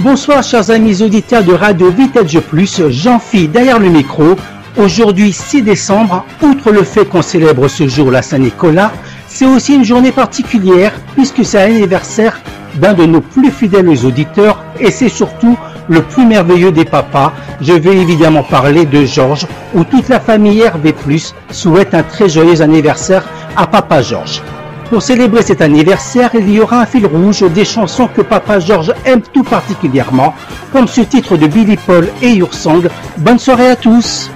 Bonsoir chers amis auditeurs de Radio Vintage Plus, Jean-Phi derrière le micro. Aujourd'hui 6 décembre, outre le fait qu'on célèbre ce jour la Saint-Nicolas, c'est aussi une journée particulière puisque c'est l'anniversaire d'un de nos plus fidèles auditeurs et c'est surtout le plus merveilleux des papas. Je vais évidemment parler de Georges, où toute la famille RV+, souhaite un très joyeux anniversaire à Papa Georges. Pour célébrer cet anniversaire, il y aura un fil rouge des chansons que Papa Georges aime tout particulièrement, comme ce titre de Billy Paul et Yursang. Bonne soirée à tous.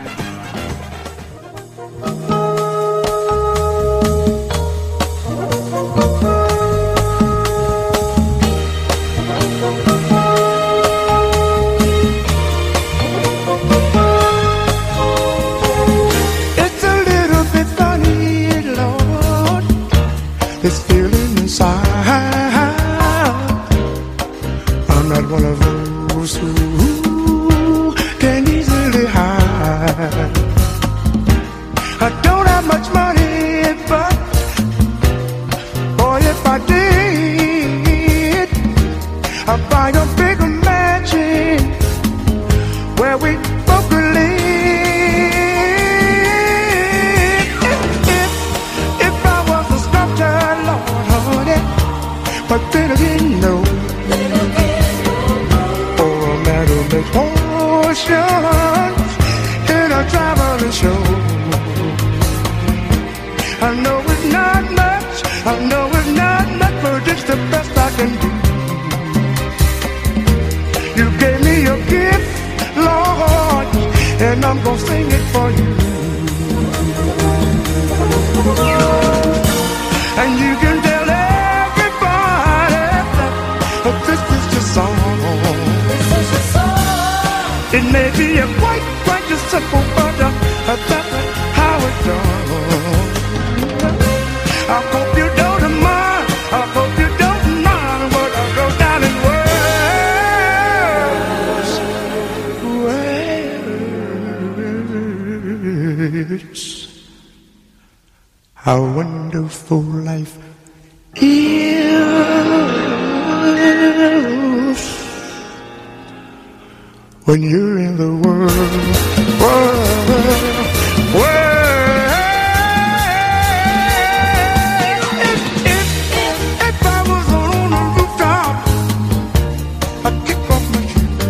How wonderful life is when you're in the world. If I was on a rooftop, I'd kick off my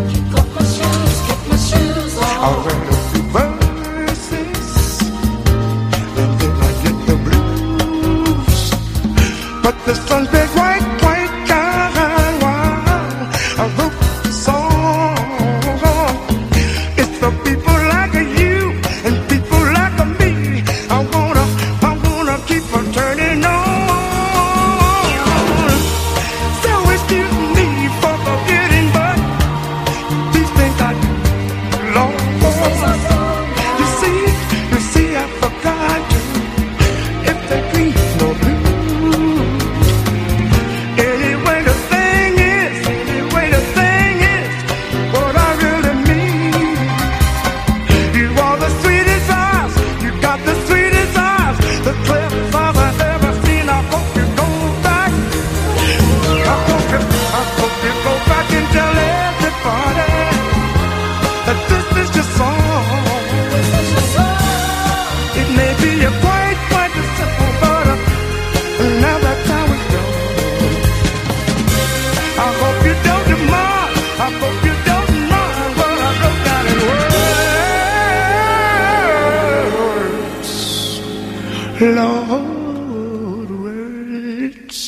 shoes, I'll write a few verses, and then I get the blues. But the sun's been white, kind while I wrote the song. It's for people like you and people like me. I wanna keep on turning on. So excuse me for forgetting, but these things I do, Lord. You see, I forgot to. If they green or blue. Anyway, the thing is, what I really mean. You are the sweetest eyes, you got the sweetest eyes, the cleverest eyes I've ever seen. I hope you go back. I hope you go back and tell everybody that this is your song. It may be a quite a simple, but now that's how it goes. I hope you don't mind. I hope you don't mind what I wrote down in words. Lord, words.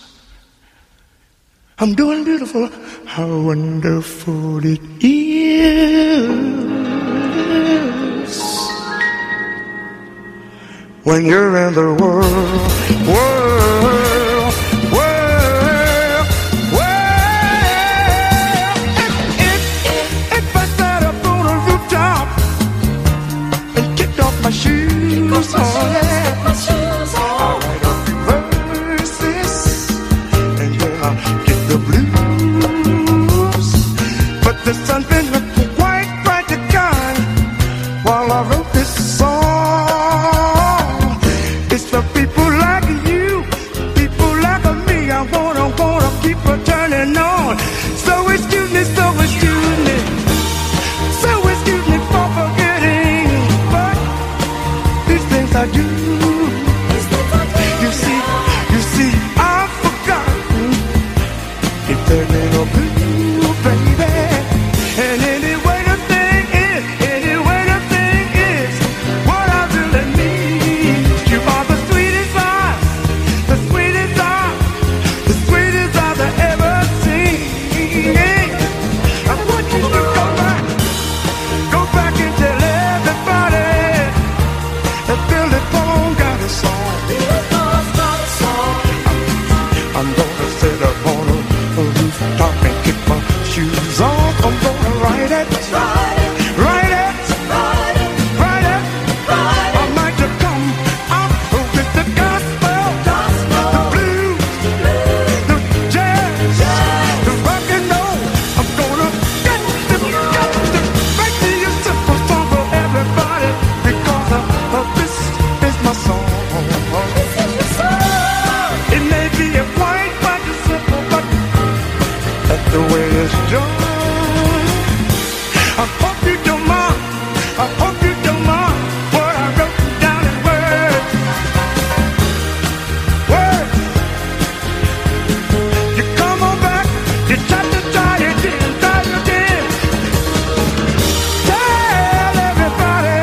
I'm doing beautiful. How wonderful it is when you're in the world. If I sat up on a rooftop and kicked off my shoes, I'll write a few verses and then I'll get the blues. But the sun's been quite bright to kind while I wrote this song. It's for people like you I hope you don't mind. I hope you don't mind what I wrote down in words. Words. You come on back. You try it again, try it again. Tell everybody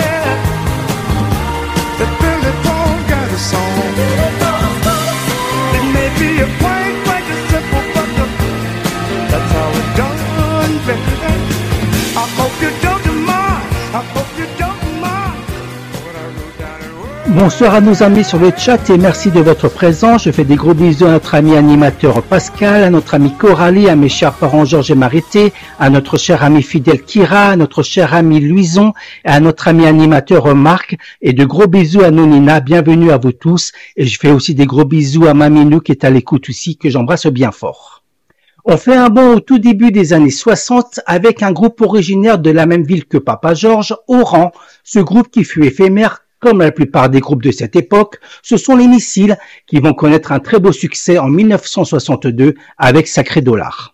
that Billy Paul got a song. It may be a quite simple, but that's how it's done, baby. I hope you don't mind. I hope you don't mind what I wrote down in words. Bonsoir à nos amis sur le chat et merci de votre présence. Je fais des gros bisous à notre ami animateur Pascal, à notre ami Coralie, à mes chers parents Georges et Marité, à notre cher ami fidèle Kira, à notre cher ami Louison, et à notre ami animateur Marc, et de gros bisous à Nonina. Bienvenue à vous tous. Et je fais aussi des gros bisous à Maminou qui est à l'écoute aussi, que j'embrasse bien fort. On fait un bond au tout début des années 60 avec un groupe originaire de la même ville que Papa Georges, Oran. Ce groupe qui fut éphémère, comme la plupart des groupes de cette époque, ce sont les Missiles qui vont connaître un très beau succès en 1962 avec Sacré Dollar.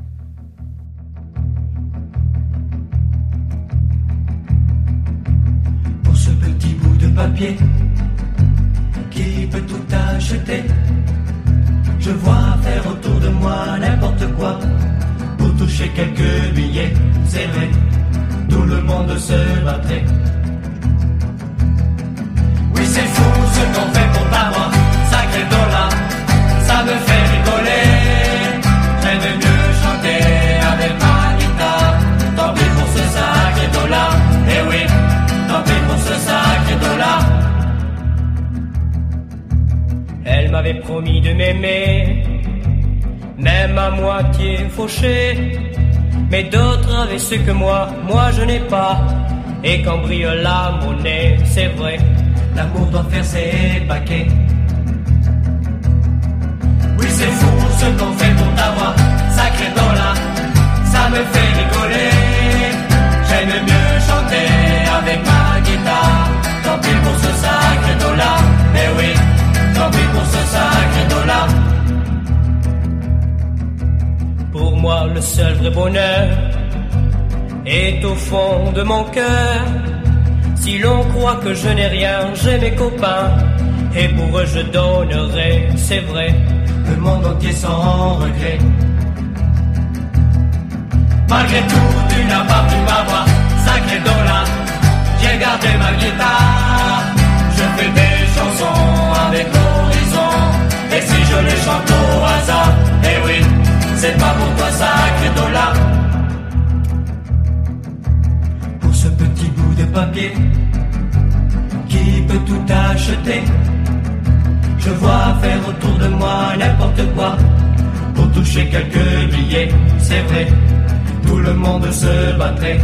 Pour ce petit bout de papier qui peut tout acheter, je vois faire autour de moi n'importe quoi pour toucher quelques billets, c'est vrai, tout le monde se battrait. Oui, c'est fou ce qu'on fait pour t'avoir, sacré dollar, ça me fait rigoler. J'aime mieux chanter avec ma guitare, tant pis pour ce sacré dollar, eh oui, tant pis pour ce sacré dollar. Elle m'avait promis de m'aimer, même à moitié fauché. Mais d'autres avaient ce que moi je n'ai pas. Et quand brille la monnaie, c'est vrai, l'amour doit faire ses paquets. Oui, c'est fou ce qu'on fait pour t'avoir, sacré dollar, ça me fait rigoler. J'aime mieux chanter avec ma guitare, tant pis pour ce sacré dollar, mais oui, tant pis pour ce sacré dollar. Pour moi, le seul vrai bonheur est au fond de mon cœur. Si l'on croit que je n'ai rien, j'ai mes copains, et pour eux je donnerai, c'est vrai, le monde entier sans regret. Malgré tout, tu n'as pas pu m'avoir, sacré dollar, j'ai gardé ma guitare. Je fais des chansons avec l'horizon, et si je les chante au hasard, eh oui, c'est pas pour toi, sacré dollar. Pour ce petit bout de papier qui peut tout acheter, je vois faire autour de moi n'importe quoi pour toucher quelques billets, c'est vrai, tout le monde se battrait.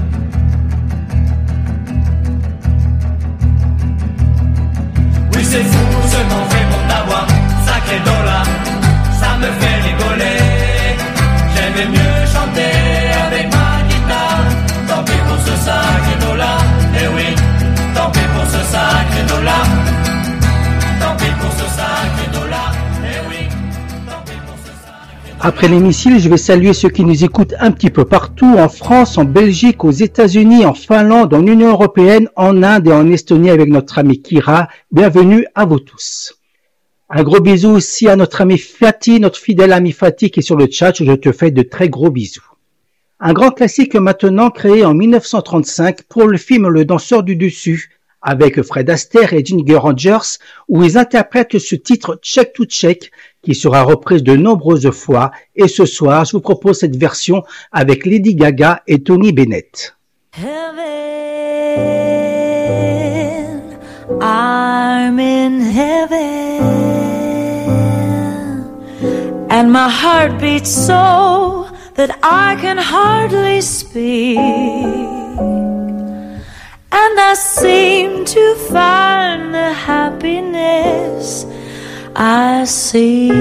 Oui, c'est fou ce qu'on fait pour t'avoir, sacré dollar, ça me fait rigoler. J'aime mieux chanter avec ma guitare, tant pis pour ce sacré dollar, eh oui, tant pis pour ce sacré dollar, tant pis pour ce sacré dollar, eh oui, tant pis pour ce sacré dollar. Après les Missiles, je vais saluer ceux qui nous écoutent un petit peu partout, en France, en Belgique, aux États-Unis, en Finlande, en Union Européenne, en Inde et en Estonie avec notre ami Kira. Bienvenue à vous tous. Un gros bisou aussi à notre ami Fatih, notre fidèle ami Fatih qui est sur le chat. Je te fais de très gros bisous. Un grand classique maintenant créé en 1935 pour le film Le Danseur du Dessus avec Fred Astaire et Ginger Rogers où ils interprètent ce titre Check to Check qui sera reprise de nombreuses fois. Et ce soir, je vous propose cette version avec Lady Gaga et Tony Bennett. Heaven, I'm in heaven, and my heart beats so that I can hardly speak, and I seem to find the happiness I seek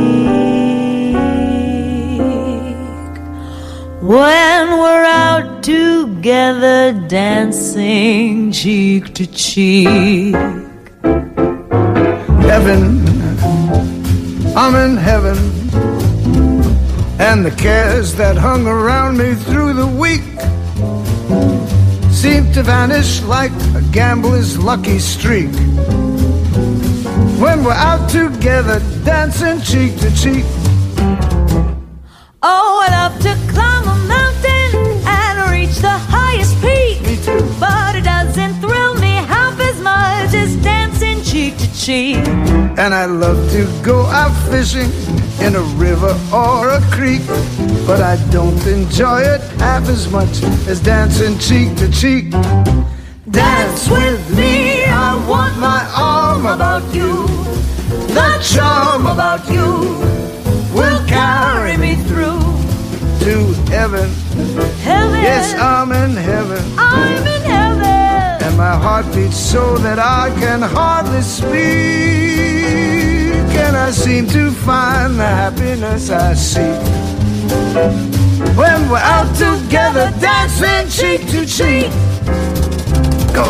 when we're out together dancing cheek to cheek. Heaven, I'm in heaven, and the cares that hung around me through the week to vanish like a gambler's lucky streak. When we're out together, dancing cheek to cheek. Oh, I love to climb a mountain and reach the highest peak. Me too. But it doesn't thrill me half as much as dancing cheek to cheek. And I love to go out fishing in a river or a creek, but I don't enjoy it half as much as dancing cheek to cheek. Dance with me, I want my arm about you. The charm about you will carry me through to heaven. Heaven, Yes, I'm in heaven, I'm in heaven. and my heart beats so that I can hardly speak. And I seem to find the happiness I seek when we're out together, dancing cheek to cheek. Go.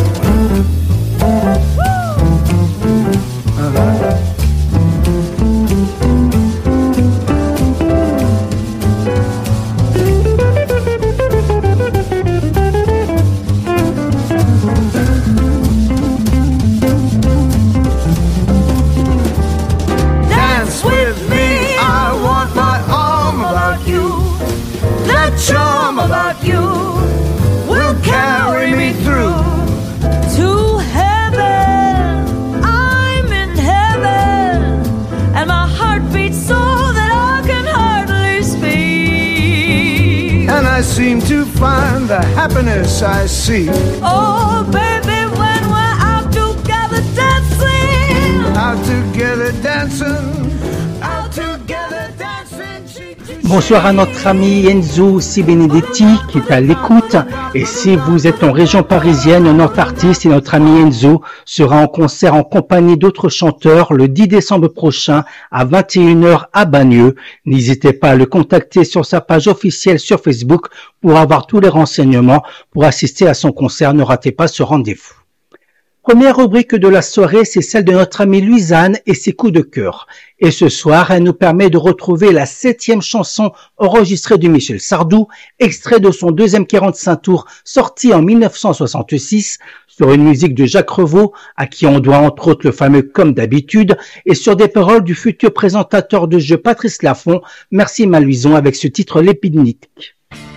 Dance with me, I want my arm about you. The charm about you will carry me through To heaven, I'm in heaven, and my heart beats so that I can hardly speak. and I seem to find the happiness I seek. Oh, baby, when we're out together dancing, Out together dancing, out together dancing. Cheek to cheek. Bonsoir à notre ami Enzo Sibenedetti qui est à l'écoute. Et si vous êtes en région parisienne, notre artiste et notre ami Enzo sera en concert en compagnie d'autres chanteurs le 10 décembre prochain à 21h à Bagneux. N'hésitez pas à le contacter sur sa page officielle sur Facebook pour avoir tous les renseignements pour assister à son concert. Ne ratez pas ce rendez-vous. Première rubrique de la soirée, c'est celle de notre amie Louisanne et ses coups de cœur. Et ce soir, elle nous permet de retrouver la 7e chanson enregistrée de Michel Sardou, extrait de son deuxième 45 tours sorti en 1966, sur une musique de Jacques Revaux, à qui on doit entre autres le fameux Comme d'habitude, et sur des paroles du futur présentateur de jeu Patrice Laffont. Merci Maluison avec ce titre lépidnique.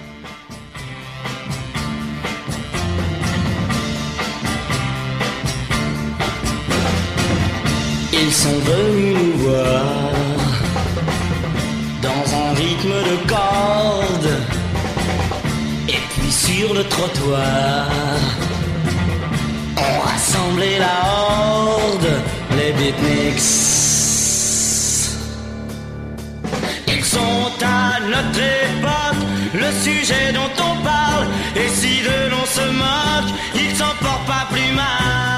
Ils sont venus nous voir dans un rythme de corde, et puis sur le trottoir on rassemblait la horde, les beatniks. Ils sont à notre époque le sujet dont on parle, et si de l'on se moque, ils s'en portent pas plus mal.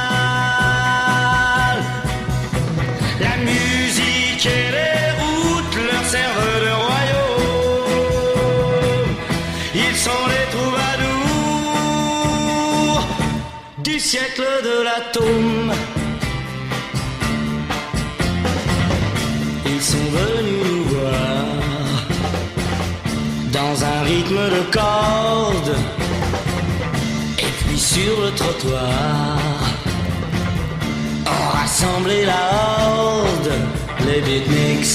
La musique et les routes leur servent de royaume. Ils sont les troubadours du siècle de l'atome. Ils sont venus nous voir dans un rythme de corde, et puis sur le trottoir on rassemblait la horde, les beatniks.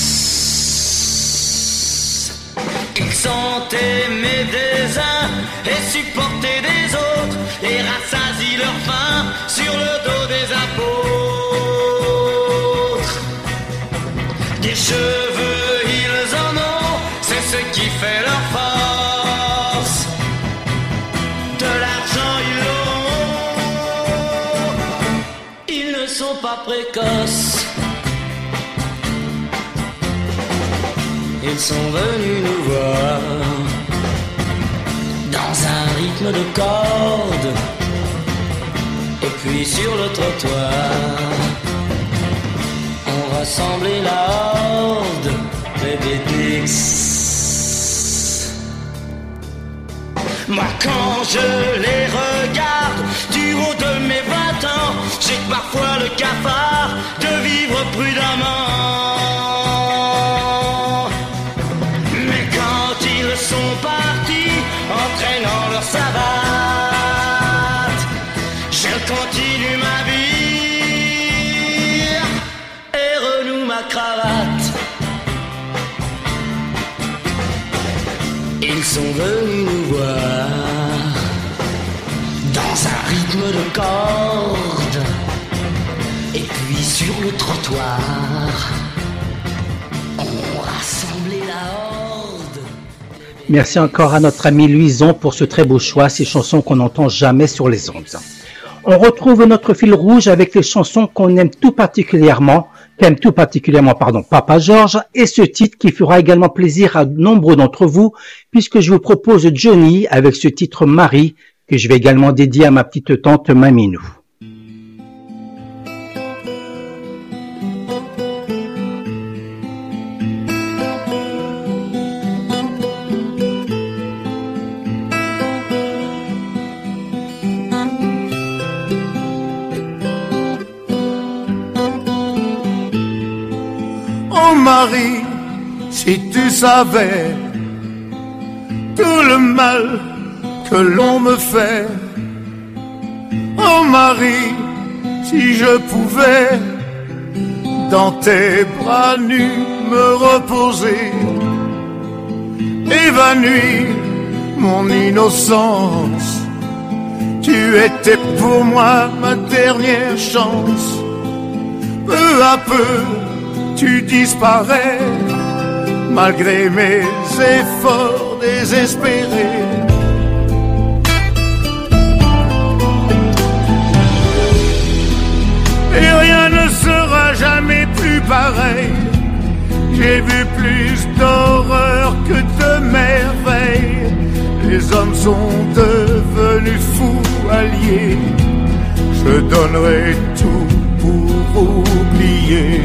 Ils sont aimés des uns et supportés des autres, et rassasient leur faim sur le dos des apôtres. Des cheveux ils en ont, c'est ce qui fait leur force. De l'argent ils l'auront, ils ne sont pas précoces. Ils sont venus nous voir dans un rythme de corde, et puis sur le trottoir on rassemblait la horde, les beatniks. Moi quand je les regarde du haut de mes 20 ans, j'ai parfois le cafard de vivre prudemment. Mais quand ils sont partis, entraînant leur savate, sur le trottoir ont rassemblé la horde. Merci encore à notre ami Louison pour ce très beau choix, ces chansons qu'on n'entend jamais sur les ondes. On retrouve notre fil rouge avec les chansons qu'on aime tout particulièrement, Papa Georges, et ce titre qui fera également plaisir à nombreux d'entre vous, puisque je vous propose Johnny avec ce titre Marie, que je vais également dédier à ma petite tante Maminou. Oh Marie, si tu savais tout le mal que l'on me fait. Oh Marie, si je pouvais dans tes bras nus me reposer, évanouir mon innocence. Tu étais pour moi ma dernière chance. Peu à peu tu disparais, malgré mes efforts désespérés. Et rien ne sera jamais plus pareil. J'ai vu plus d'horreur que de merveilles. Les hommes sont devenus fous alliés. Je donnerai tout pour oublier.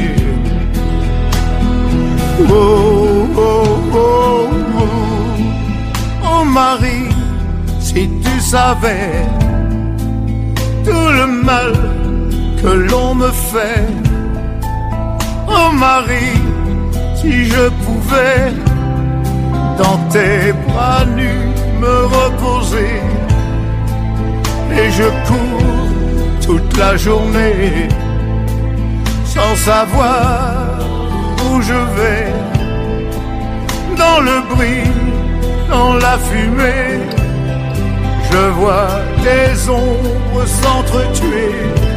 Oh, oh, oh, oh, oh Marie, si tu savais tout le mal que l'on me fait. Oh Marie, si je pouvais dans tes bras nus me reposer. Et je cours toute la journée sans savoir où je vais, dans le bruit, dans la fumée, je vois des ombres s'entretuer.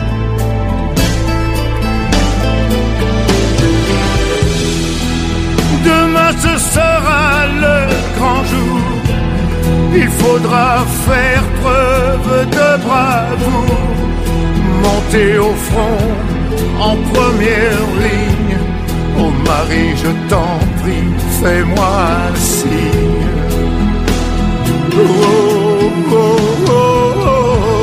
Demain ce sera le grand jour, il faudra faire preuve de bravoure, monter au front en première ligne. Oh Marie, je t'en prie, fais-moi un signe. Oh, oh, oh, oh, oh.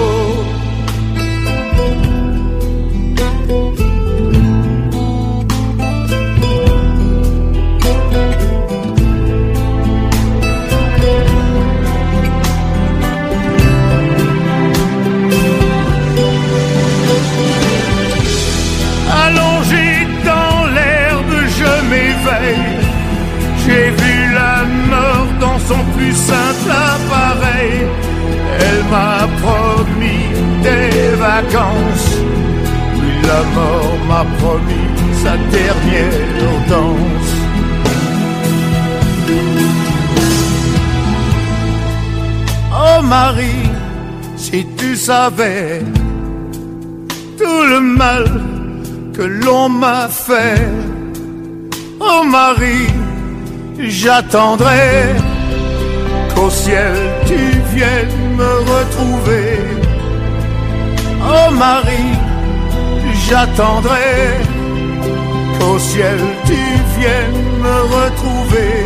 Allongé dans l'herbe, je m'éveille. J'ai vu la mort dans son plus simple appareil. Elle m'a promis des vacances, puis la mort m'a promis sa dernière danse. Oh Marie, si tu savais tout le mal que l'on m'a fait. Oh Marie, j'attendrai qu'au ciel tu viennes me retrouver. Oh Marie, j'attendrai qu'au ciel tu viennes me retrouver.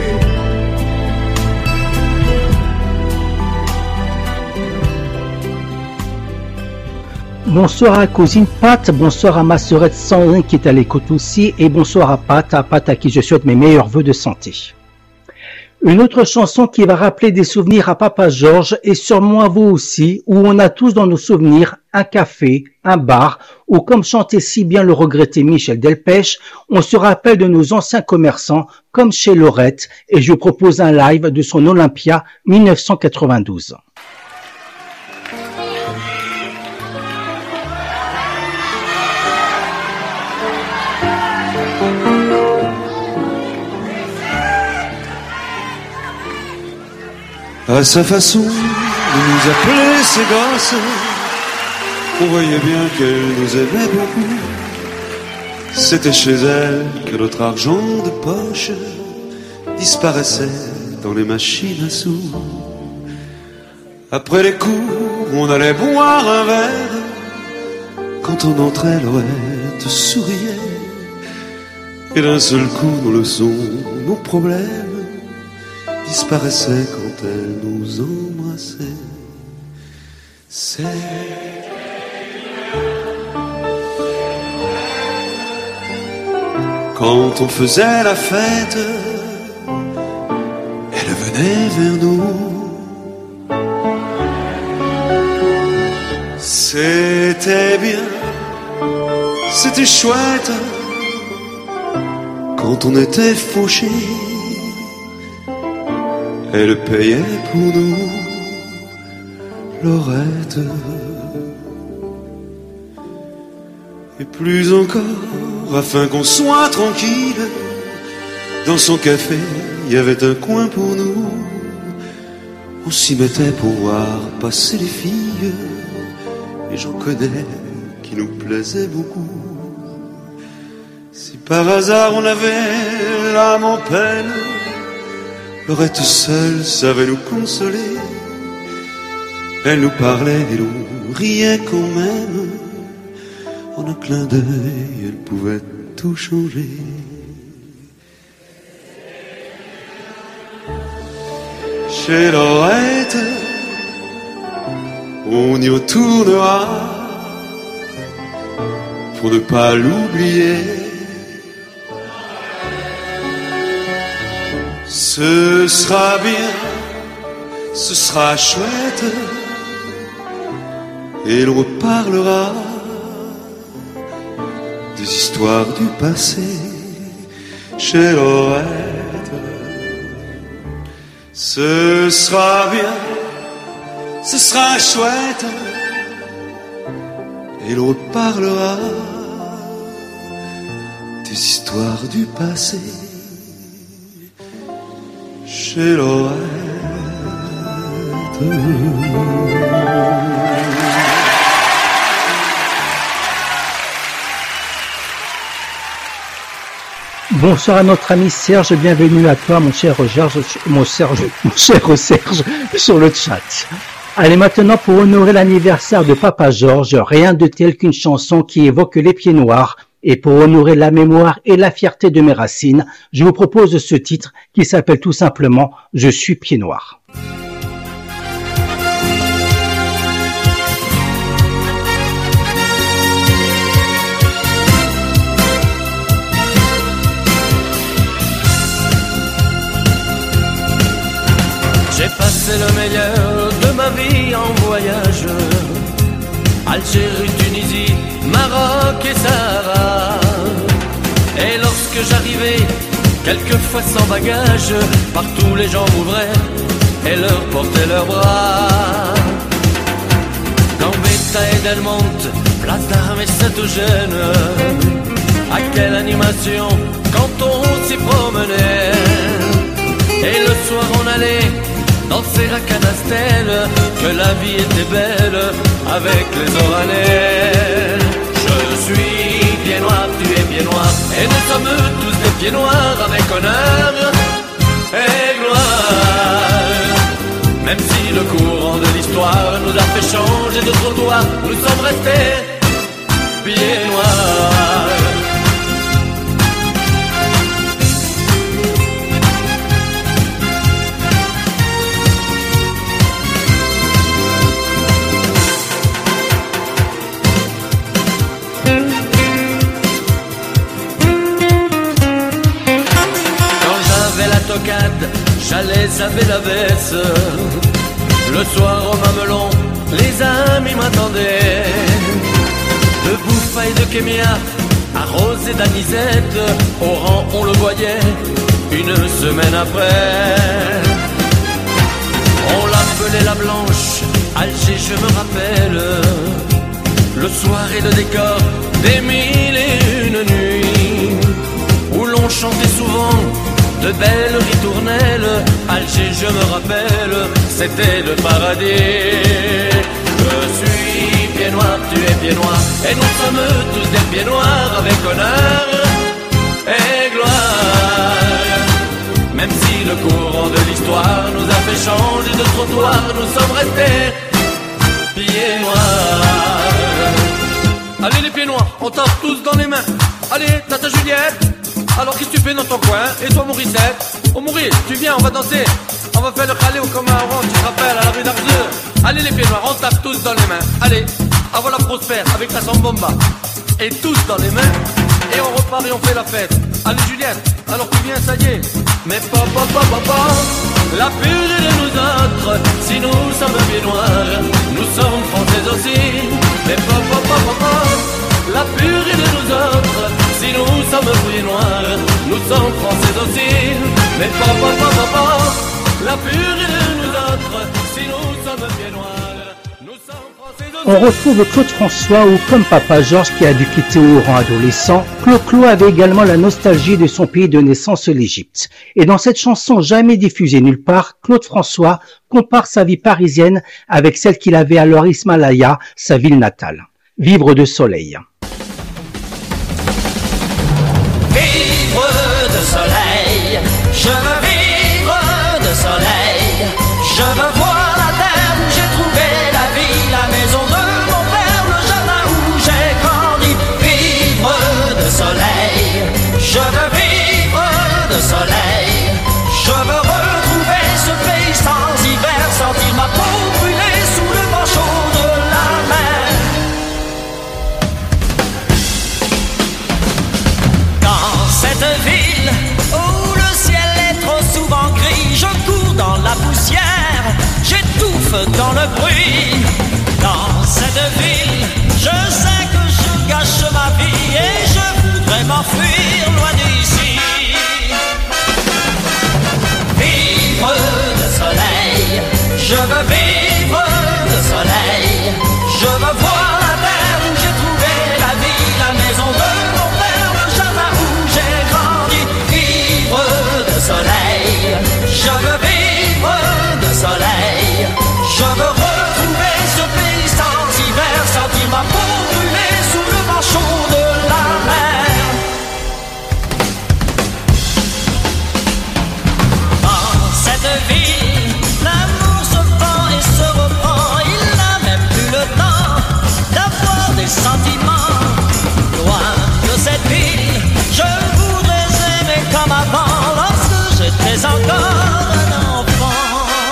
Bonsoir à cousine Pat, bonsoir à ma sœurette Sandrine qui est à l'écoute aussi, et bonsoir à Pat à qui je souhaite mes meilleurs vœux de santé. Une autre chanson qui va rappeler des souvenirs à Papa Georges et sûrement à vous aussi, où on a tous dans nos souvenirs un café, un bar, ou comme chantait si bien le regretté Michel Delpech, on se rappelle de nos anciens commerçants comme chez Laurette, et je vous propose un live de son Olympia 1992. À sa façon de nous appeler ses gosses, on voyait bien qu'elle nous aimait beaucoup. C'était chez elle que notre argent de poche disparaissait dans les machines à sous. Après les cours, on allait boire un verre. Quand on entrait, Lorette souriait. Et d'un seul coup, nos leçons, nos problèmes disparaissaient quand elle nous embrassait. Quand on faisait la fête, elle venait vers nous. C'était bien, c'était chouette. Quand on était fauchés, elle payait pour nous, Lorette. Et plus encore, afin qu'on soit tranquille, dans son café, il y avait un coin pour nous. On s'y mettait pour voir passer les filles, et j'en connais qui nous plaisaient beaucoup. Si par hasard on avait l'âme en peine, Lorette seule savait nous consoler. Elle nous parlait et l'on riait quand même. En un clin d'œil, elle pouvait tout changer. Chez Lorette, on y retournera pour ne pas l'oublier. Ce sera bien, ce sera chouette, et l'on reparlera des histoires du passé chez Lorette. Ce sera bien, ce sera chouette, et l'on reparlera des histoires du passé chez Lorette. Bonsoir à notre ami Serge, bienvenue à toi mon cher Serge, sur le chat. Allez maintenant, pour honorer l'anniversaire de Papa Georges, rien de tel qu'une chanson qui évoque les pieds noirs. Et pour honorer la mémoire et la fierté de mes racines, je vous propose ce titre qui s'appelle tout simplement « Je suis pied noir ». J'ai passé le meilleur de ma vie en voyage, Algérie, Tunisie, Maroc et Sahara. Et lorsque j'arrivais, quelquefois sans bagage, partout les gens m'ouvraient et leur portaient leurs bras. Gambetta et Delmonte, Place d'Armes et Saint-Eugène, à quelle animation quand on s'y promenait. Et le soir on allait danser à Canastel, que la vie était belle avec les Oranais. Je suis pied noir, tu es pied noir, et nous sommes tous des pieds noirs avec honneur et gloire. Même si le courant de l'histoire nous a fait changer de trottoir, nous sommes restés pieds noirs. J'allais avec la baisse. Le soir au Mamelon, les amis m'attendaient. De Bouffa et de Kémia, à Rose et d'Anisette, au rang on le voyait une semaine après. On l'appelait la Blanche, Alger je me rappelle. Le soir et le décor des 1001 nuits, où l'on chantait souvent de belles ritournelles. Alger je me rappelle, c'était le paradis. Je suis pied noir, tu es pieds noirs. Et nous sommes tous des pieds noirs avec honneur et gloire. Même si le courant de l'histoire nous a fait changer de trottoir, nous sommes restés pieds noirs. Allez les pieds noirs, on tape tous dans les mains. Allez, tata Juliette, alors qu'est-ce que tu fais dans ton coin? Et toi Mauricette? Oh Maurice, tu viens, on va danser. On va faire le khalé au commun rond, tu te rappelles, à la rue d'Arzeux. Allez les pieds noirs, on tape tous dans les mains. Allez, à voilà Prosper avec la sambomba. Et tous dans les mains, et on repart et on fait la fête. Allez Juliette, alors tu viens, ça y est. Mais papa, la purée de nous autres, si nous sommes pieds noirs, nous sommes français aussi. Mais papa, la purée de nous autres, si nous sommes pieds noirs, nous sommes français aussi. Mais papa, la purée de nous autres, si nous sommes pieds noirs, nous sommes français aussi. On retrouve Claude François ou comme Papa Georges qui a dû quitter au rang adolescent, Clo-Clo avait également la nostalgie de son pays de naissance, l'Égypte. Et dans cette chanson jamais diffusée nulle part, Claude François compare sa vie parisienne avec celle qu'il avait alors Ismaïlia, sa ville natale. Vivre de soleil. Vivre de soleil, je veux vivre de soleil, je veux voir la terre où j'ai trouvé la vie, la maison de mon père, le jardin où j'ai grandi. Vivre de soleil, je veux vivre de soleil, je veux retrouver ce pays sans hiver, sentir ma peau brûler sous le vent chaud de la mer. Dans cette ville où le ciel est trop souvent gris, je cours dans la poussière, j'étouffe dans le bruit. Dans cette ville, je sais que je gâche ma vie et je voudrais m'enfuir loin d'ici. Vivre de soleil, je veux vivre de soleil, je veux voir la terre où j'ai trouvé la vie, la maison de mon père, le jardin où j'ai grandi. Vivre de soleil, je veux vivre de soleil, je veux retrouver ce pays sans hiver, sentir ma peau brûler sous le vent chaud de la mer. Dans cette ville, l'amour se pend et se reprend, il n'a même plus le temps d'avoir des sentiments. Loin de cette ville, je voudrais aimer comme avant, lorsque j'étais encore un enfant.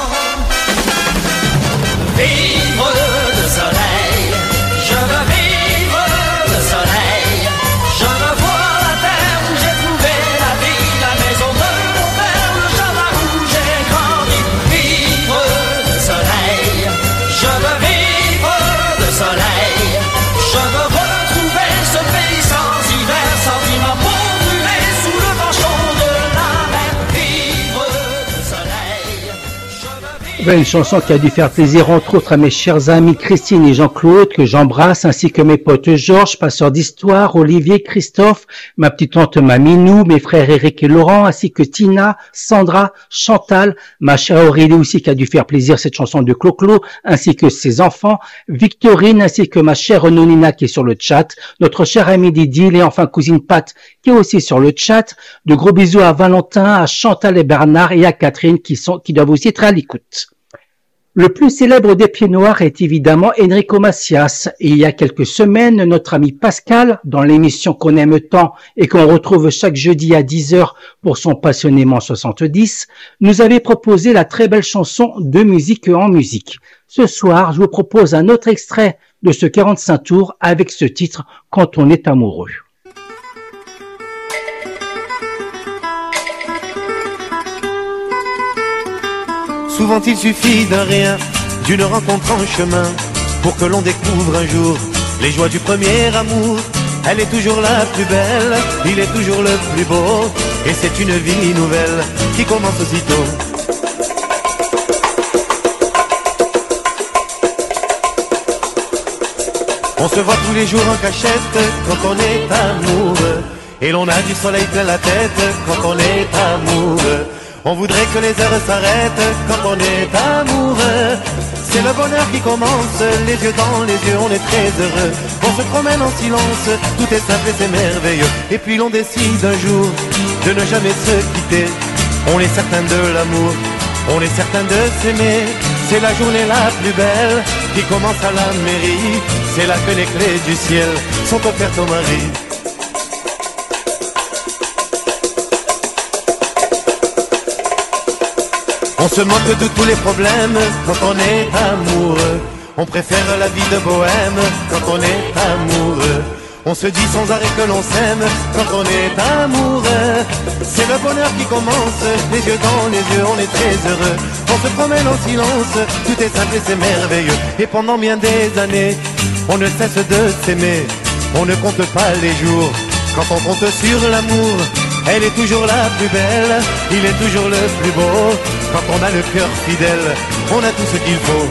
Vivre de soleil, je veux vivre de soleil, je veux voir la terre où j'ai trouvé la vie, la maison de mon père, le jardin où j'ai grandi. Vivre de soleil, je veux vivre de soleil, je veux retrouver ce pays sans hiver, sentir ma peau brûler sous le vent chaud de la mer. Vivre de soleil, je veux vivre. Une chanson qui a dû faire plaisir entre autres à mes chers amis Christine et Jean-Claude que j'embrasse, ainsi que mes potes Georges, passeurs d'histoire, Olivier, Christophe, ma petite tante Maminou, mes frères Eric et Laurent, ainsi que Tina, Sandra, Chantal, ma chère Aurélie aussi qui a dû faire plaisir cette chanson de Clo-Clo, ainsi que ses enfants, Victorine, ainsi que ma chère Nonina qui est sur le chat, notre cher ami Didil et enfin cousine Pat qui est aussi sur le chat. De gros bisous à Valentin, à Chantal et Bernard et à Catherine qui doivent aussi être à l'écoute. Le plus célèbre des pieds noirs est évidemment Enrico Macias. Et il y a quelques semaines, notre ami Pascal, dans l'émission qu'on aime tant et qu'on retrouve chaque jeudi à 10h pour son passionnément 70, nous avait proposé la très belle chanson De musique en musique. Ce soir, je vous propose un autre extrait de ce 45 tours avec ce titre Quand on est amoureux. Souvent il suffit d'un rien, d'une rencontre en chemin, pour que l'on découvre un jour les joies du premier amour. Elle est toujours la plus belle, il est toujours le plus beau, et c'est une vie nouvelle qui commence aussitôt. On se voit tous les jours en cachette quand on est amoureux, et l'on a du soleil plein la tête quand on est amoureux. On voudrait que les heures s'arrêtent quand on est amoureux. C'est le bonheur qui commence, les yeux dans les yeux, on est très heureux. On se promène en silence, tout est simple et c'est merveilleux. Et puis l'on décide un jour de ne jamais se quitter. On est certain de l'amour, on est certain de s'aimer. C'est la journée la plus belle qui commence à la mairie. C'est là que les clés du ciel sont offertes au mari. On se moque de tous les problèmes quand on est amoureux. On préfère la vie de bohème quand on est amoureux. On se dit sans arrêt que l'on s'aime quand on est amoureux. C'est le bonheur qui commence, les yeux dans les yeux, on est très heureux. On se promène en silence, tout est simple et c'est merveilleux. Et pendant bien des années, on ne cesse de s'aimer. On ne compte pas les jours, quand on compte sur l'amour. Elle est toujours la plus belle, il est toujours le plus beau. Quand on a le cœur fidèle, on a tout ce qu'il faut.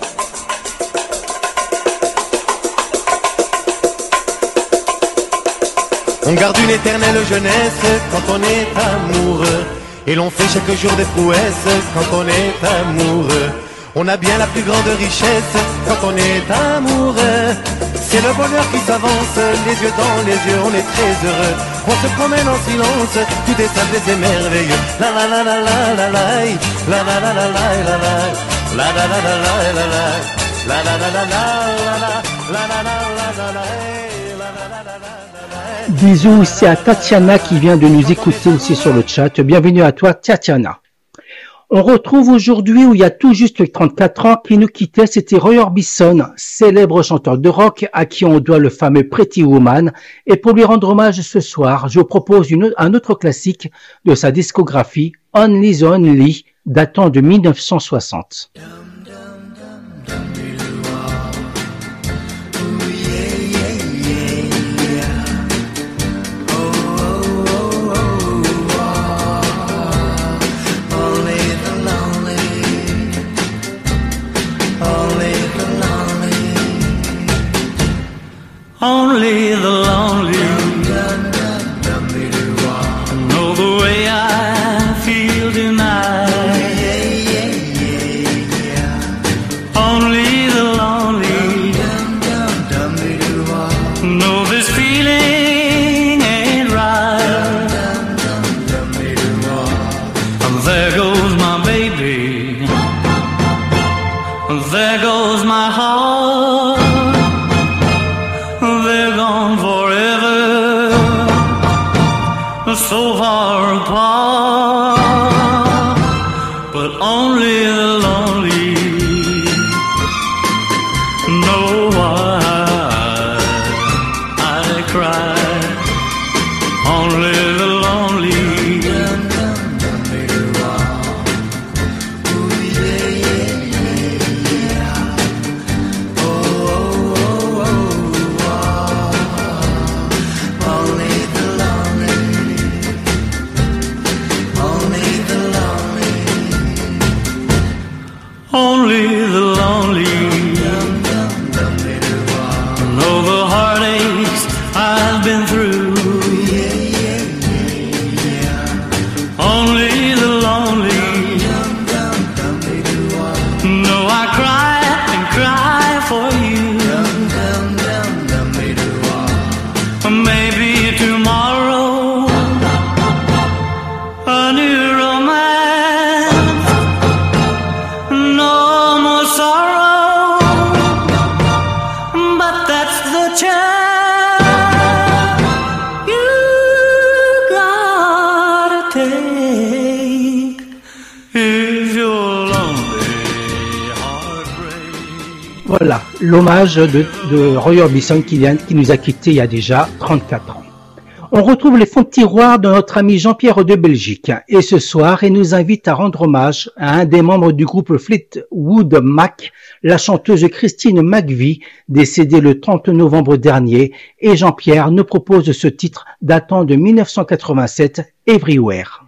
On garde une éternelle jeunesse quand on est amoureux. Et l'on fait chaque jour des prouesses quand on est amoureux. On a bien la plus grande richesse quand on est amoureux. C'est le bonheur qui s'avance, les yeux dans les yeux, on est très heureux. On se promène en silence, tout est simple et c'est merveilleux. La la la la la la la, la la la la la la la, la la la la la la la, la la la la la la la, la la la la la la. Bisous aussi à Tatiana qui vient de nous écouter aussi sur le chat. Bienvenue à toi Tatiana. On retrouve aujourd'hui où il y a tout juste 34 ans qui nous quittait, c'était Roy Orbison, célèbre chanteur de rock à qui on doit le fameux Pretty Woman. Et pour lui rendre hommage ce soir, je vous propose un autre classique de sa discographie, Only the Only, datant de 1960. Only the lonely know the way I feel tonight. Only the lonely know this feeling ain't right. There goes my baby, there goes my heart. They're gone forever, so far apart. But only the lonely know why I cry. Only the lonely Only the lonely know the heartaches I've been through. Only the lonely know I cry and cry for you. Maybe tomorrow a new romance. No more sorrow, but that's the chance you gotta take if you're lonely, heartbreak. Voilà, l'hommage de Roy Orbison qui nous a quittés il y a déjà 34 ans. On retrouve les fonds de tiroir de notre ami Jean-Pierre de Belgique et ce soir, il nous invite à rendre hommage à un des membres du groupe Fleetwood Mac, la chanteuse Christine McVie, décédée le 30 novembre dernier, et Jean-Pierre nous propose ce titre datant de 1987, Everywhere.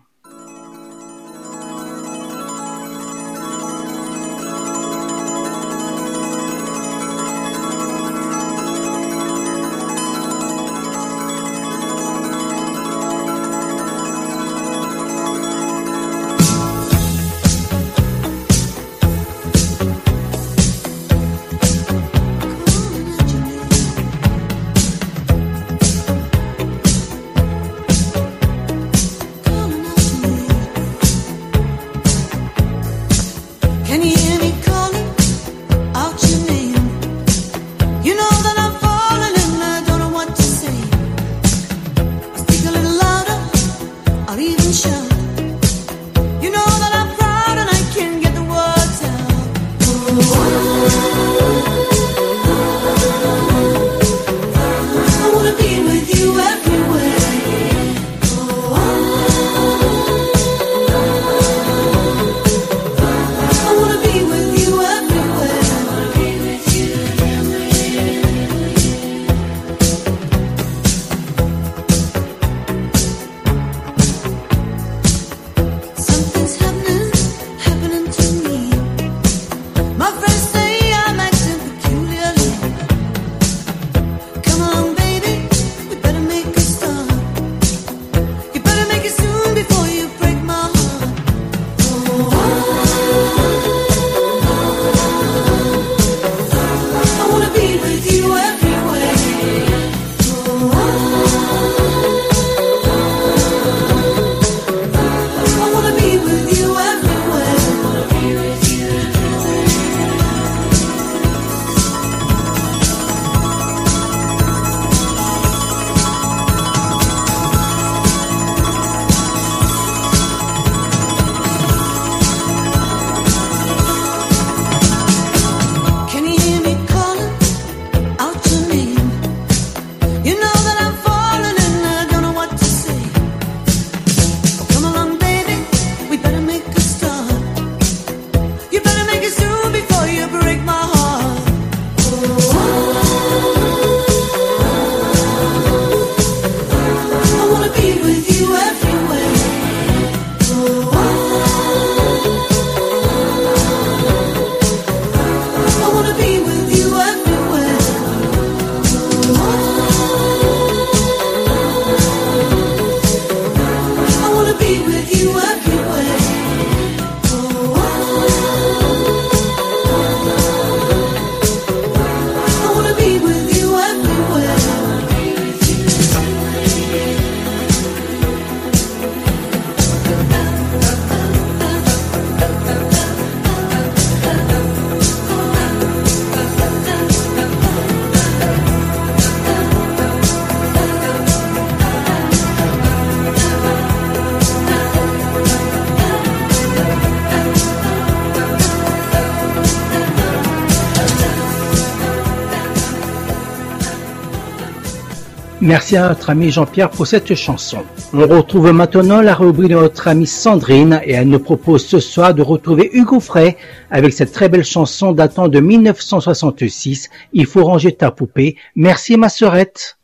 Merci à notre ami Jean-Pierre pour cette chanson. On retrouve maintenant la rubrique de notre amie Sandrine et elle nous propose ce soir de retrouver Hugo Frey avec cette très belle chanson datant de 1966, Il faut ranger ta poupée. Merci ma sœurette.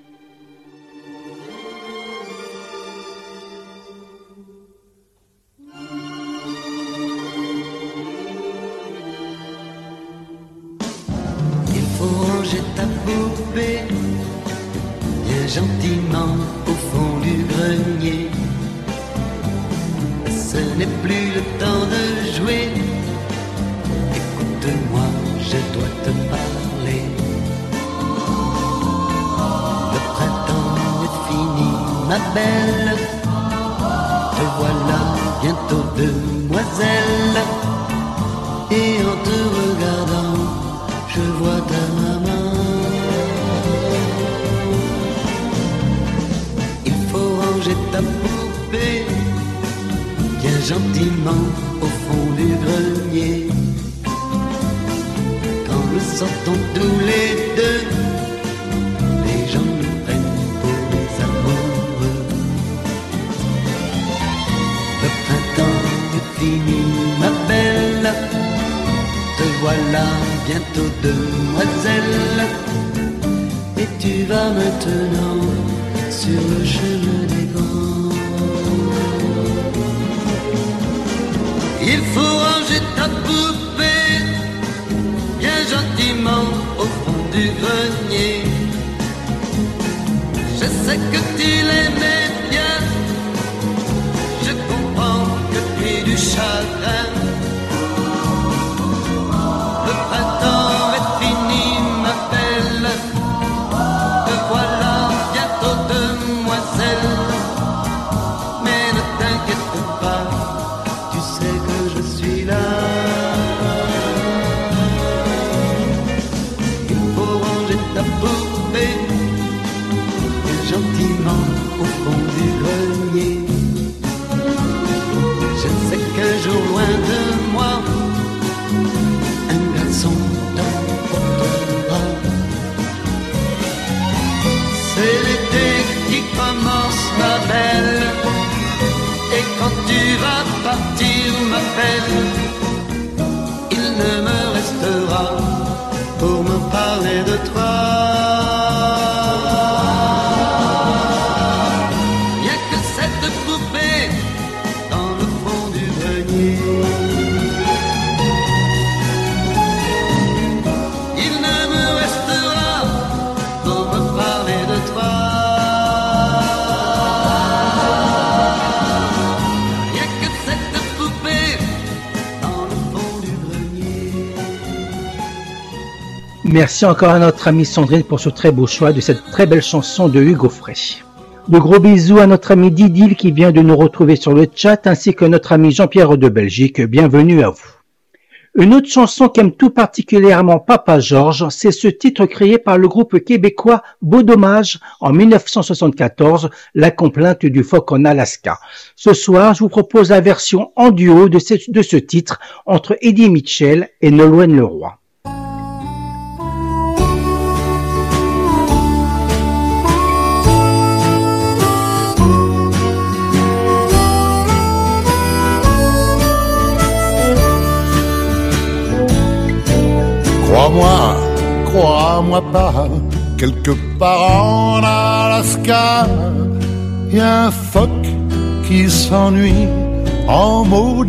Il faut ranger ta poupée gentiment au fond du grenier. Ce n'est plus le temps de jouer. Écoute-moi, je dois te parler. Le printemps est fini, ma belle. Te voilà bientôt demoiselle. Et en te regardant, je vois ta maman. Ta poupée bien gentiment au fond du grenier. Quand nous sortons tous les deux, les gens nous prennent pour des amoureux. Le printemps est fini, ma belle. Te voilà bientôt demoiselle. Et tu vas maintenant sur le chemin des vents. Il faut ranger ta poupée bien gentiment au fond du grenier. Je sais que tu l'aimais bien, je comprends que tu aies du chagrin. Le printemps est fini, ma belle. Te voilà bientôt demoiselle. Mais ne t'inquiète pas, tu sais que je suis là. Il faut ranger ta poupée gentiment au fond du grenier. Je sais qu'un jour loin de moi, un garçon t'emportera. C'est l'été qui commence, ma belle. Et quand tu vas partir, ma belle, il ne me restera pour me parler de toi. Y'a que cette poupée dans le fond du grenier. Il ne me restera pour me parler de toi. Y'a que cette poupée dans le fond du grenier. Merci encore à notre amie Sandrine pour ce très beau choix de cette très belle chanson de Hugo Frey. De gros bisous à notre ami Didil qui vient de nous retrouver sur le chat ainsi que notre ami Jean-Pierre de Belgique. Bienvenue à vous. Une autre chanson qu'aime tout particulièrement Papa Georges, c'est ce titre créé par le groupe québécois Beau Dommage en 1974, La complainte du phoque en Alaska. Ce soir, je vous propose la version en duo de ce titre entre Eddie Mitchell et Nolwenn Leroy. Crois-moi, crois-moi pas, quelque part en Alaska, y a un phoque qui s'ennuie en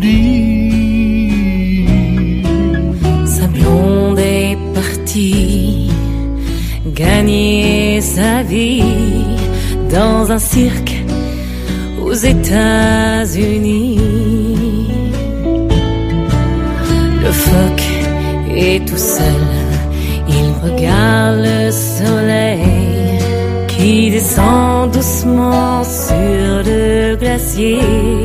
maudit. Sa blonde est partie gagner sa vie dans un cirque aux États-Unis. Le phoque est tout seul, il regarde le soleil qui descend doucement sur le glacier.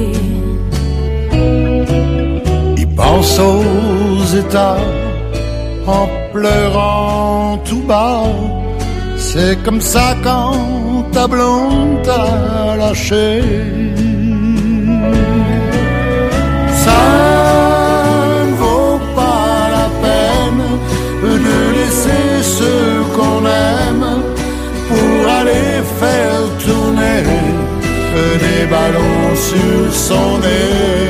Il pense aux États en pleurant tout bas. C'est comme ça quand ta blonde t'a lâché. Ça ne vaut pas la peine de laisser ceux qu'on aime pour aller son nez.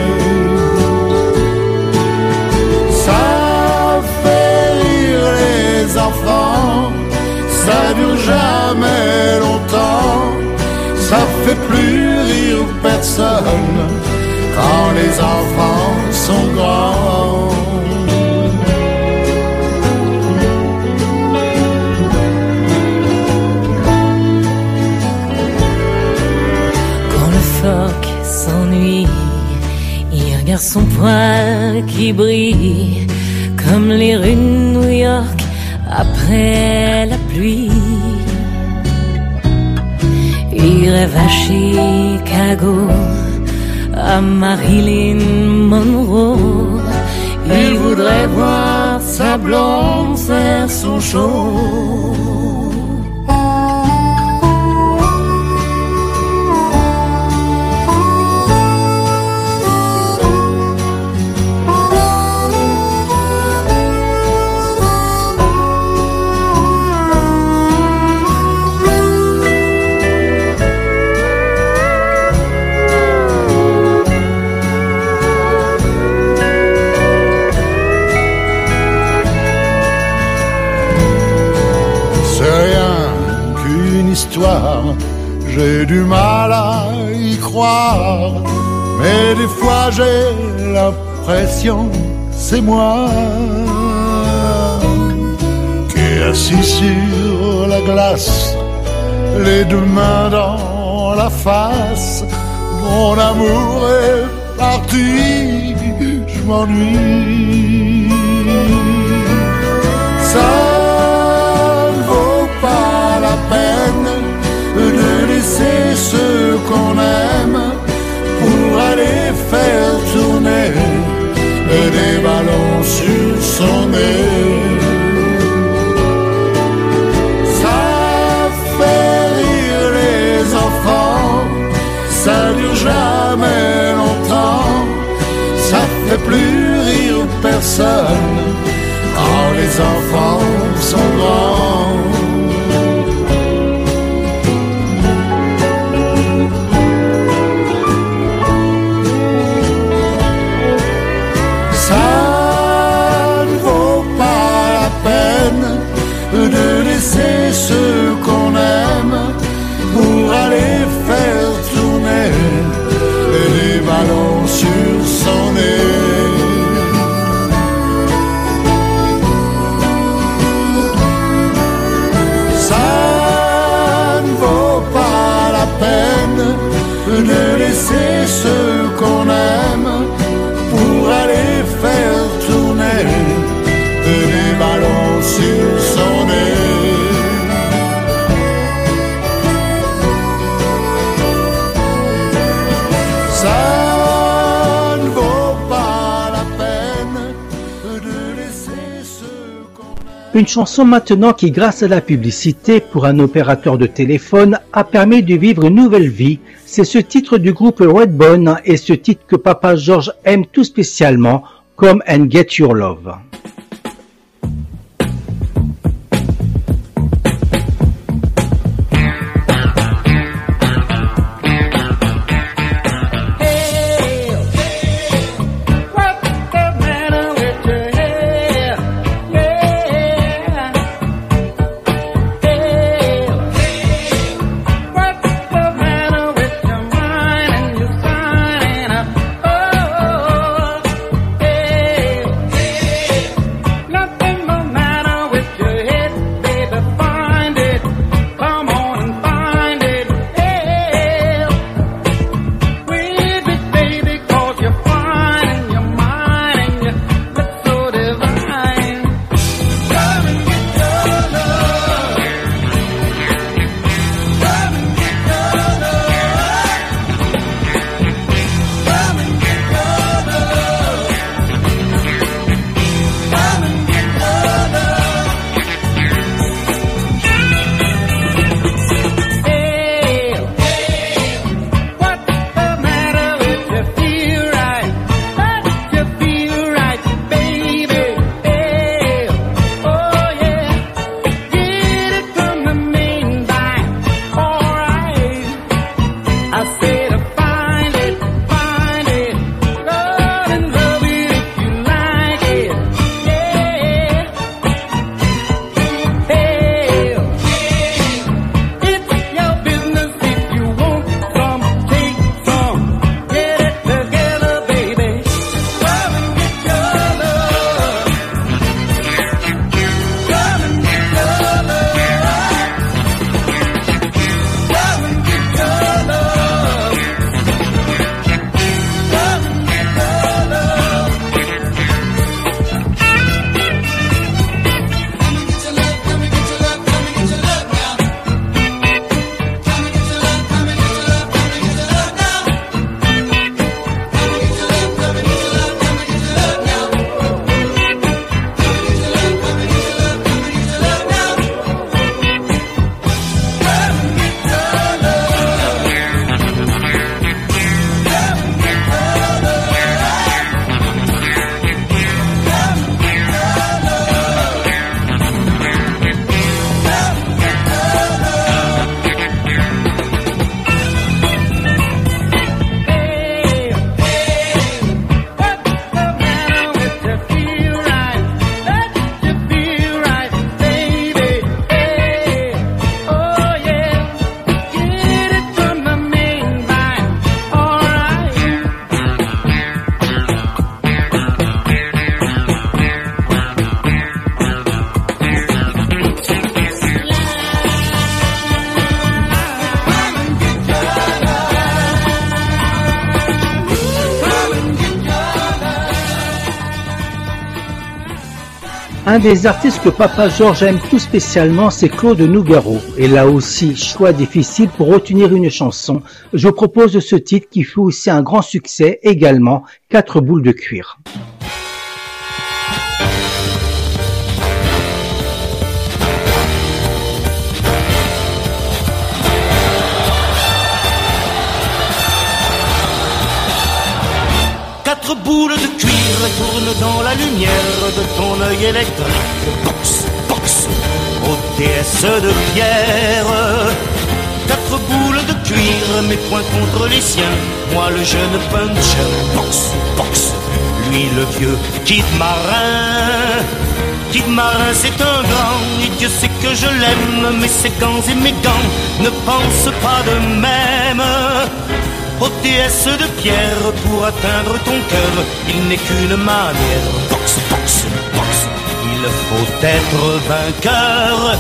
Ça fait rire les enfants, ça dure jamais longtemps, ça fait plus rire personne quand les enfants sont grands. Quand le phoque s'ennuie, il regarde son poil qui brille comme les rues de New York après la pluie. Il rêve à Chicago, à Marilyn Monroe. Il voudrait voir sa blonde faire son show. J'ai du mal à y croire, mais des fois j'ai l'impression c'est moi qui est assis sur la glace, les deux mains dans la face. Mon amour est parti, je m'ennuie. Ça ne vaut pas la peine de laisser ceux qu'on aime pour aller faire tourner des ballons sur son nez. Ça fait rire les enfants, ça dure jamais longtemps, ça fait plus rire personne quand les enfants sont grands. De laisser ceux qu'on aime pour aller faire tourner les ballons sur son nez. Ça ne vaut pas la peine de laisser ceux qu'on aime pour aller faire tourner les ballons sur son nez. Ça ne vaut pas la peine de laisser ceux qu'on aime. Une chanson maintenant qui, grâce à la publicité pour un opérateur de téléphone, a permis de vivre une nouvelle vie. C'est ce titre du groupe Redbone et ce titre que Papa George aime tout spécialement, Come and Get Your Love. L'un des artistes que Papa Georges aime tout spécialement, c'est Claude Nougaro. Et là aussi, choix difficile pour retenir une chanson. Je vous propose ce titre qui fut aussi un grand succès également, 4 boules de cuir. Quatre boules de cuir tournent dans la lumière de ton œil électrique. Box, box, ô déesse de pierre. Quatre boules de cuir, mes poings contre les siens. Moi le jeune puncher. Box, box, lui le vieux Kid Marin. Kid Marin c'est un grand, et Dieu sait que je l'aime. Mais ses gants et mes gants ne pensent pas de même. Ô déesse de pierre, pour atteindre ton cœur, il n'est qu'une manière. Box, box, box, il faut être vainqueur.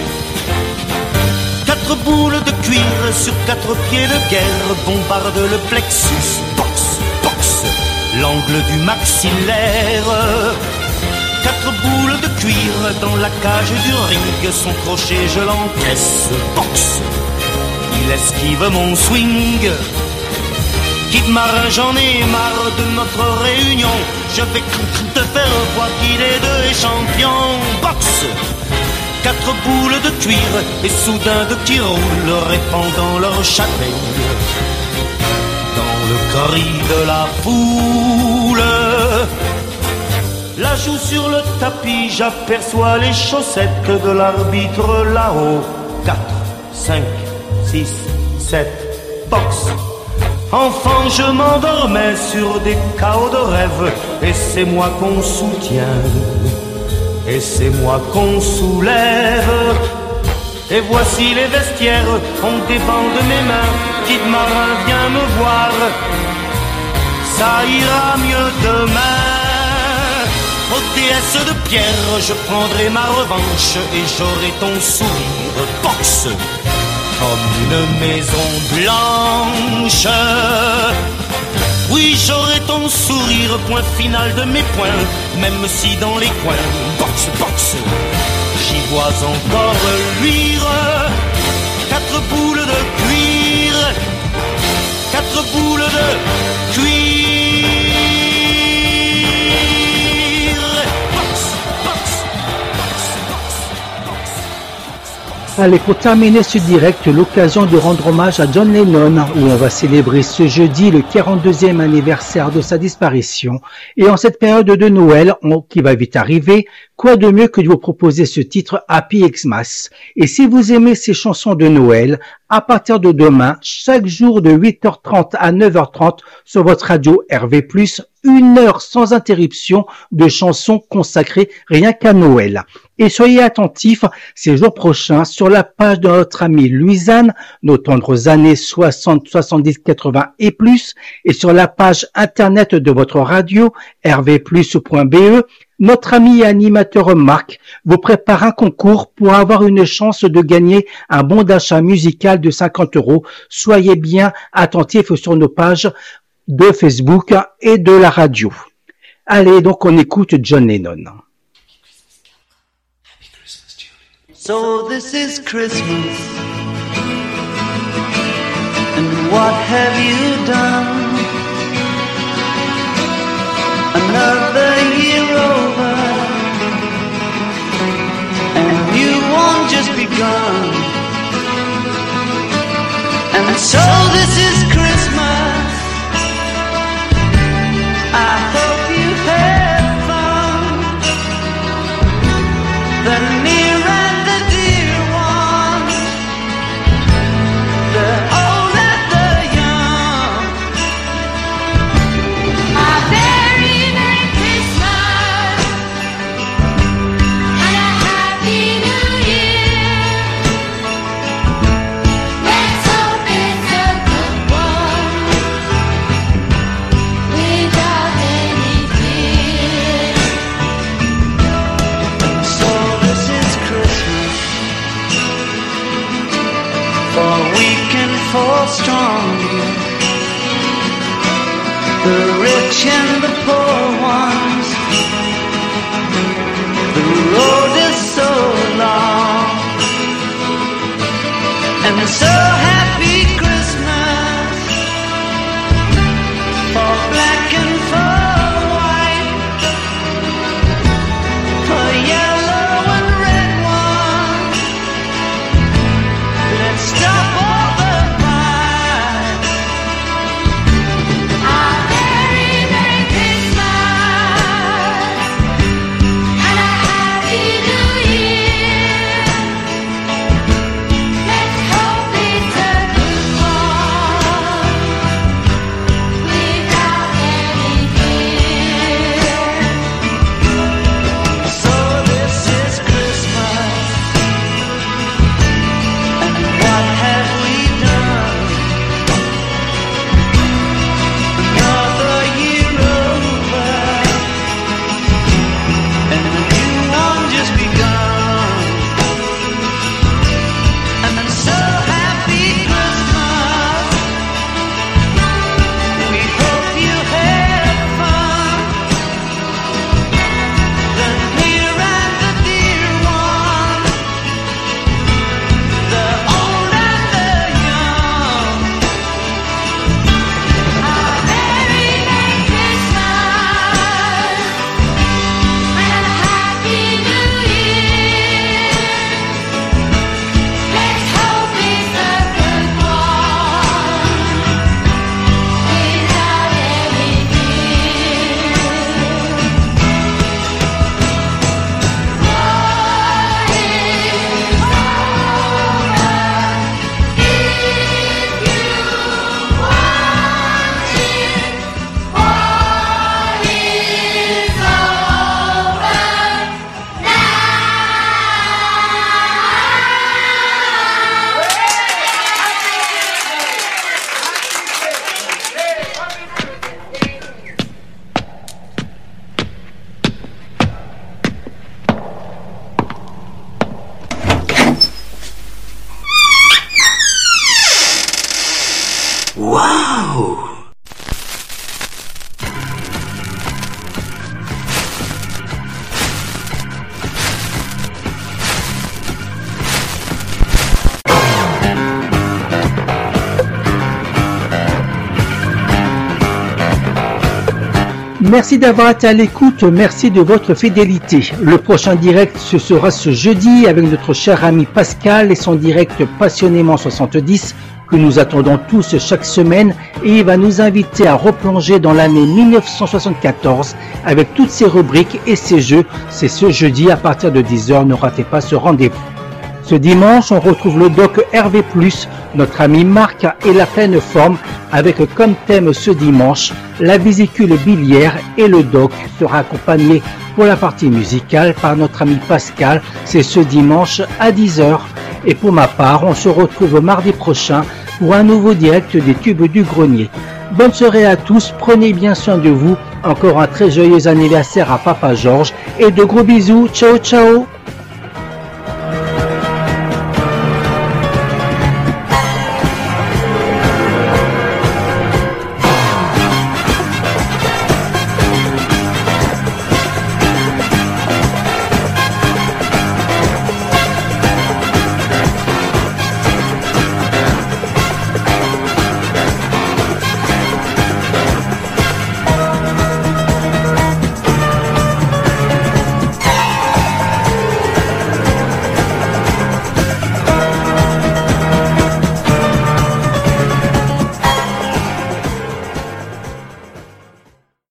Quatre boules de cuir sur 4 pieds de guerre bombardent le plexus. Box, box, l'angle du maxillaire. 4 boules de cuir dans la cage du ring, son crochet je l'encaisse. Box, il esquive mon swing. Kid Marin, j'en ai marre de notre réunion. Je vais te faire voir qui les deux est champion. Boxe, 4 boules de cuir et soudain de qui roulent, répandant leur châtaigne dans le cri de la foule. La joue sur le tapis, j'aperçois les chaussettes de l'arbitre là-haut. 4, 5, 6, 7, boxe. Enfant, je m'endormais sur des chaos de rêve, et c'est moi qu'on soutient, et c'est moi qu'on soulève. Et voici les vestiaires, on débande mes mains. Kid Marin, viens me voir, ça ira mieux demain. Ô déesse de pierre, je prendrai ma revanche, et j'aurai ton sourire. Boxe, comme une maison blanche. Oui, j'aurai ton sourire, point final de mes points, même si dans les coins, boxe, boxe, j'y vois encore luire. 4 boules de cuir, 4 boules de cuir. Allez, pour terminer ce direct, l'occasion de rendre hommage à John Lennon, où on va célébrer ce jeudi le 42e anniversaire de sa disparition. Et en cette période de Noël, qui va vite arriver, quoi de mieux que de vous proposer ce titre Happy Xmas. Et si vous aimez ces chansons de Noël, à partir de demain, chaque jour de 8h30 à 9h30 sur votre radio RV+, 1 heure sans interruption de chansons consacrées rien qu'à Noël. Et soyez attentifs ces jours prochains sur la page de notre amie Louisanne, nos tendres années 60, 70, 80 et plus, et sur la page internet de votre radio rvplus.be. Notre ami et animateur Marc vous prépare un concours pour avoir une chance de gagner un bon d'achat musical de 50 €. Soyez bien attentifs sur nos pages de Facebook et de la radio. Allez, donc on écoute John Lennon. So this is Christmas, and what have you done? Another year over, and a new one just begun. And so this is Christmas, I hope you had fun. The near and the dear ones, the old and the young. A very Merry Christmas and a Happy New Year. Let's hope it's a good one without any fear. So this is Christmas, for weak and for strong, the rich and the poor ones, the Merci d'avoir été à l'écoute, merci de votre fidélité. Le prochain direct, ce sera ce jeudi avec notre cher ami Pascal et son direct Passionnément 70 que nous attendons tous chaque semaine et il va nous inviter à replonger dans l'année 1974 avec toutes ses rubriques et ses jeux. C'est ce jeudi à partir de 10h, ne ratez pas ce rendez-vous. Ce dimanche, on retrouve le doc Hervé+, notre ami Marc et la pleine forme avec comme thème ce dimanche la vésicule biliaire et le doc sera accompagné pour la partie musicale par notre ami Pascal. C'est ce dimanche à 10h. Et pour ma part, on se retrouve mardi prochain pour un nouveau direct des Tubes du Grenier. Bonne soirée à tous, prenez bien soin de vous. Encore un très joyeux anniversaire à Papa Georges et de gros bisous. Ciao ciao.